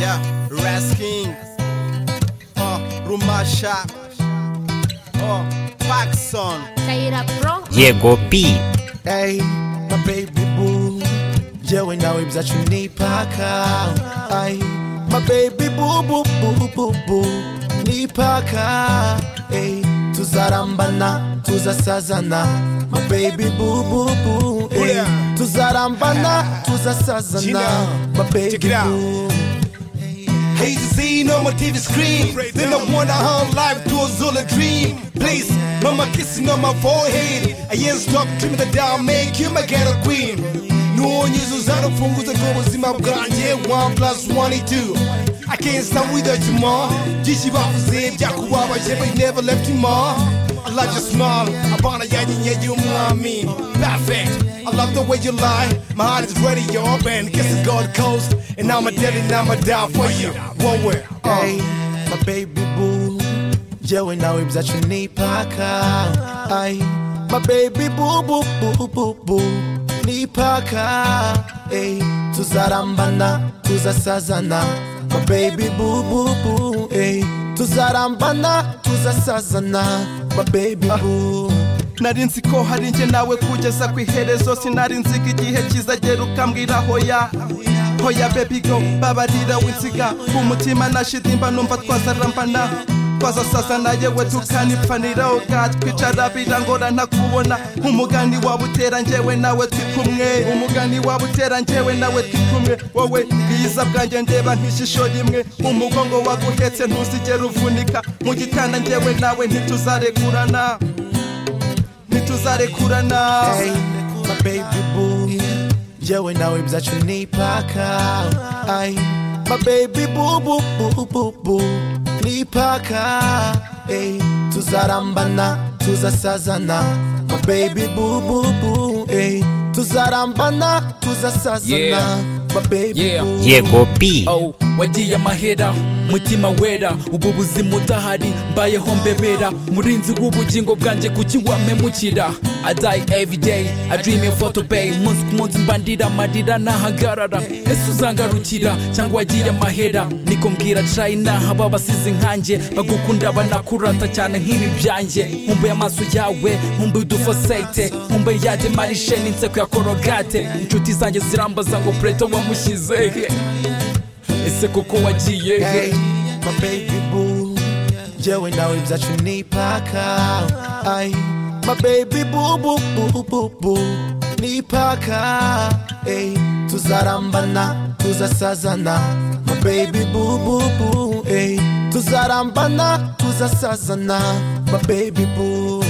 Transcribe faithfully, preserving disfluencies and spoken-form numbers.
Yeah, Rasking, oh, Rumasha, oh, Paxson, Diego B. Hey, my baby boo, jewe nawe ibzacunipaka. Ay, my baby boo boo boo boo boo nipaka. Hey, tuzarambana, tuzasazana. My baby boo boo boo. Hey, tuzarambana, tuzasazana. My baby boo. Hate to see no more T V screen. Then I wonder how life goes all a dream. Please, mama kissing on my forehead. I ain't stop dreaming that I'll make you my ghetto queen. No one uses out of fungus that goes in my brand. Yeah, one plus one is two. I can't stand without you, ma. Jishi Bafu said, Jakuwa, but never left you, ma. I love your smile. I wanna get you, you, mommy. Perfect. I love the way you lie. My heart is ready, you're open. Guess it's God coast. And I'm a dead and I'm a down for you. One way. Hey, my baby boo, jewe nawe ibzacunipaka. Ay, my baby boo boo boo boo boo nipaka. Hey, tuzarambana, tuzasazana. My baby boo boo boo. Hey, tuzarambana, tuzasazana. My baby boo. Nari nzi ko hari nje nawe kugeza ku iherezo, sinari nzi ko igihe kizagera ukambwira hoya hoya baby go, babarira winsiga umutima nashidimba numva twazarambana twazasazana yewe tukanipfanira ukatwicara birangora ntakubona. Umugani wabutera njyewe nawe twikumwe, umugani wabutera njyewe nawe twikumwe. Wowe bwiza bwanjye ndeba nk'ishisho rimwe, umugongo waguhetse ntuzigera uvunika. Mu gitanda njyewe nawe ntituzarekurana, ntituzarekurana. Hey, my baby boo, jewe nawe ibzacunipaka. Ay, my baby boo boo boo boo boo nipaka. Hey, tuzarambana, tuzasazana. My baby boo boo boo. Hey, tuzarambana, tuzasazana. Yeah. My baby Yeah. boo. Diego B. Oh, wagiye amahera mutima wera, ubu buzima udahari mbayeho mbebera. Murinzi w'ubugingo bwanjye kuki wamemukira? I die every day, I dream of photo bay. Munsi ku munsi mbandira amarira nahagarara. Ese uzangarukira cyangwa wagiye amahera? Niko mbwira China haba basize nkanjye, bagukunda banakurata cyane nk'ibi byanjye. Nkumbuye amaso yawe, nkumbuye udufosete, nkumbuye yade marishe n'inseko ya korogate. Inshuti zanjye zirambaza ngo Preto wamushyize he? Ese koko wagiye he? Hey, my baby boo, jewe nawe ibzacunipaka. Ay, my baby boo boo boo boo boo nipaka. Hey, tuzarambana, tuzasazana. My baby boo boo boo. Hey, tuzarambana, tuzasazana. My baby boo.